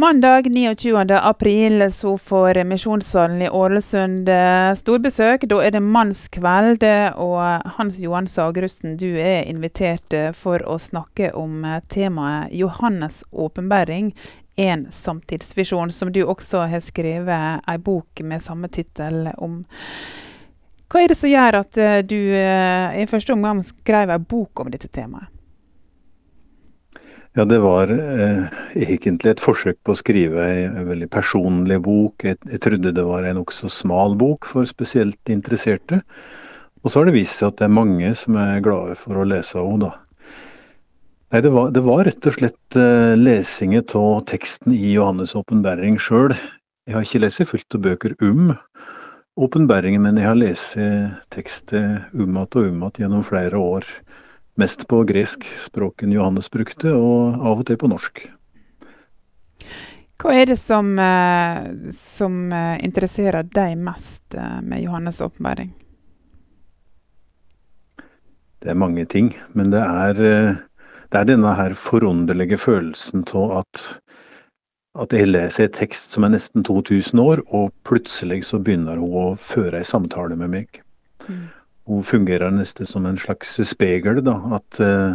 Mandag 29. april så får Misjonssalen i Ålesund storbesøk. Da er det mannskveld, og Hans Johan Sagerusten, du er invitert for å snakke om temaet Johannes åpenbaring, en samtidsvisjon, som du også har skrevet en bok med samme titel om. Hva er det som gjør at du i første omgang skrev en bok om dette temaet? Ja, det var egentlig et forsøk på å skrive en veldig personlig bok. Jeg trodde det var en også smal bok for spesielt interesserte. Og så har det vist seg at det er mange som er glade for å lese henne, da. Nei, det var rett og slett lesingen av teksten i Johannes åpenbaring selv. Jeg har ikke lest fullt av bøker om åpenbaringen, men jeg har lest tekstet om og gjennom flere år. Mest på gresk språken Johannes brukte, og av og til på norsk. Hva er det som interesserer deg mest med Johannes åpenbaring? Det er mange ting, men det er denne her forunderlige følelsen av at jeg leser en tekst som er nesten 2000 år, og plutselig så begynner hun å føre en samtale med meg. Hun fungerer nesten som en slags spegel, da, at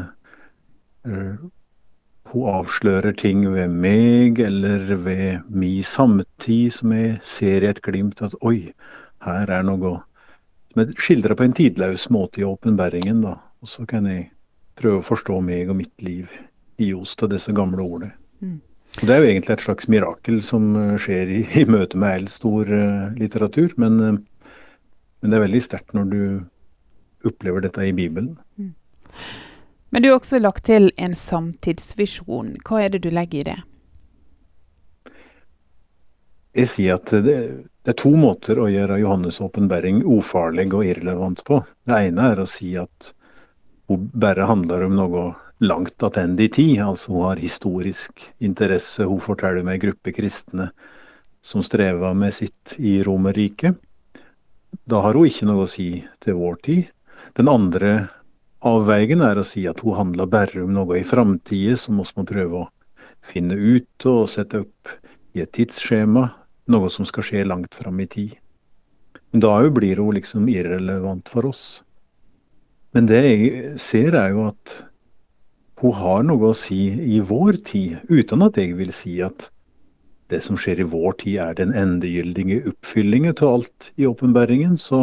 hun avslører ting ved meg, eller ved min samtid, som jeg ser i et glimt, at oi, her er noe som er skildret på en tidløs måte i åpenbaringen, da, og så kan jeg prøve å forstå meg og mitt liv i just av disse gamle ordene. Og det er jo egentlig et slags mirakel som skjer i møte med helt stor litteratur, men det er veldig sterkt når du opplever dette i Bibelen. Men du har også lagt til en samtidsvisjon. Hva er det du legger i det? Jeg sier at det er to måter å gjøre Johannes åpenbaring ufarlig og irrelevant på. Det ene er å si at hun bare handler om noe langt attende i tid, altså hun har historisk interesse, hun forteller om en gruppe kristne som strever med sitt i Romerriket. Da har hun ikke noe å si til vår tid. Den andre avveigen er å si at hun handler bare om noe i framtiden, som vi må prøve å finne ut og sette opp i et tidsskjema, noe som skal skje langt fram i tid. Men da blir hun liksom irrelevant for oss. Men det jeg ser er jo at hun har noe å si i vår tid, uten at jeg vil si at det som skjer i vår tid er den endegyldige oppfyllingen til alt i åpenbaringen, så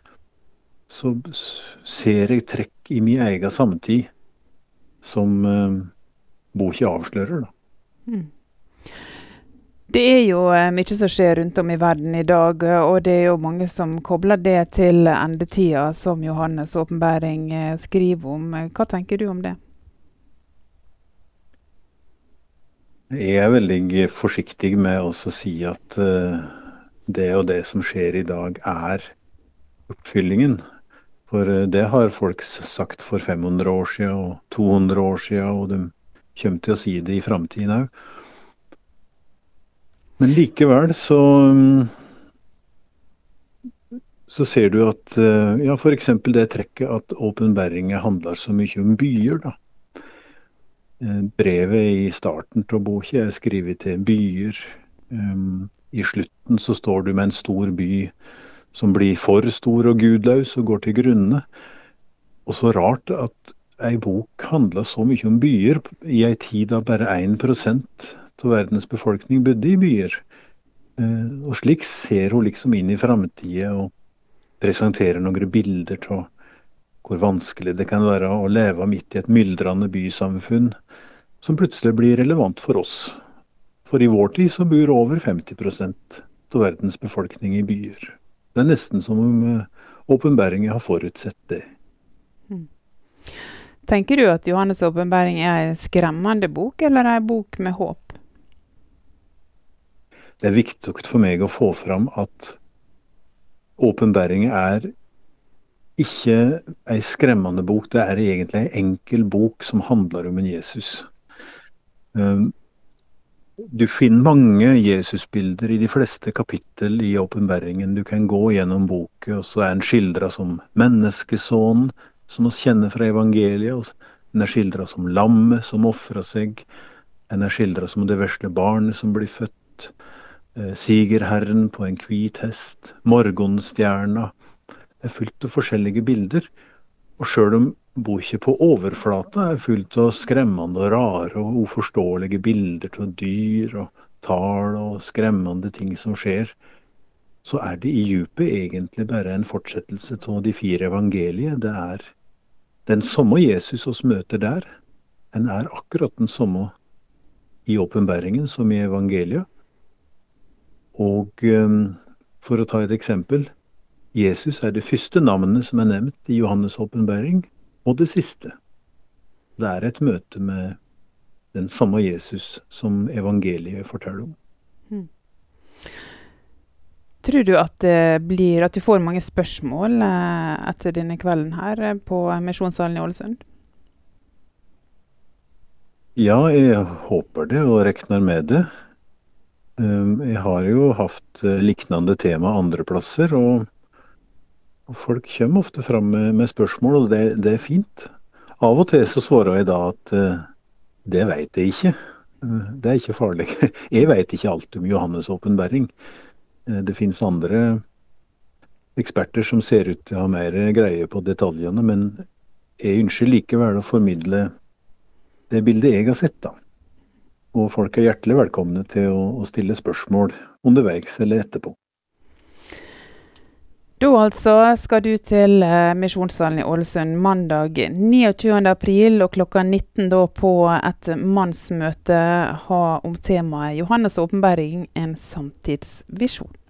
ser jeg trekk i min egen samtid som boka avslører, da. Det er jo mye som skjer rundt om i verden i dag, og det er jo mange som kobler det til endetida som Johannes åpenbaring skriver om. Hva tenker du om det? Jeg er veldig forsiktig med å si at det og det som skjer i dag er oppfyllingen. For det har folk sagt for 500 år siden og 200 år siden, og de kommer til å si det i framtiden også. Men likevel så ser du at, ja, for eksempel det trekket at åpenbaringen handler så mye om byer, da. Brevet i starten av boka er skrevet til byer. I slutten så står du med en stor by som blir for stor og gudløs og går til grunne. Og så rart at en bok handler så mye om byer i en tid da bare 1% av verdens befolkning bodde i byer. Og slik ser hun liksom inn i framtiden og presenterer noen bilder av hvor vanskelig det kan være å leve midt i et myldrende bysamfunn som plutselig blir relevant for oss. For i vår tid så bor over 50% av verdens befolkning i byer. Det er nesten som om åpenbaringen har forutsett det. Tenker du at Johannes åpenbaring er en skremmende bok, eller en bok med håp? Det er viktig for meg å få fram at åpenbaringen er ikke en skremmende bok, det er egentlig en enkel bok som handler om en Jesus. Du finner mange Jesusbilder i de fleste kapittel i åpenbaringen. Du kan gå gjennom boken, og så er den skildret som menneskesønnen, som vi kjenner fra evangeliet, og den er skildret som lammet som offrer seg. En skildret som det vesle barnet som blir født, sigerherren på en hvit hest, morgenstjerna. Det fullt av forskjellige bilder. Og selv om boka på overflata fullt av skremmende og rare og uforståelige bilder av dyr og tall og skremmende ting som skjer, så det i djupet egentlig bare en fortsettelse av de 4 evangelier. Det den samme Jesus oss møter der. Den akkurat den samme i åpenbæringen som i evangeliet. Og for å ta et eksempel, Jesus det første navnet som nevnt i Johannes åpenbæring, og det siste. Det et møte med den samme Jesus som evangeliet forteller om. Tror du at du får mange spørsmål etter denne kvelden her på Misjonssalen i Ålesund? Ja, jeg håper det og regner med det. Jeg har jo hatt liknende tema andre plasser, og folk kommer ofte fram med spørsmål, og det fint. Av og til så svarer jeg da at det vet jeg ikke. Det ikke farlig. Jeg vet ikke alt om Johannes åpenbæring. Det finnes andre eksperter som ser ut til å ha mer greie på detaljene, men jeg ønsker likevel å formidle det bildet jeg har sett da. Og folk hjertelig velkomne til å stille spørsmål underveis eller etterpå. Da altså skal du til Misjonssalen i Ålesund mandag 29. april og klokka 19 da på et mannsmøte ha om temaet Johannes åpenbæring, en samtidsvisjon.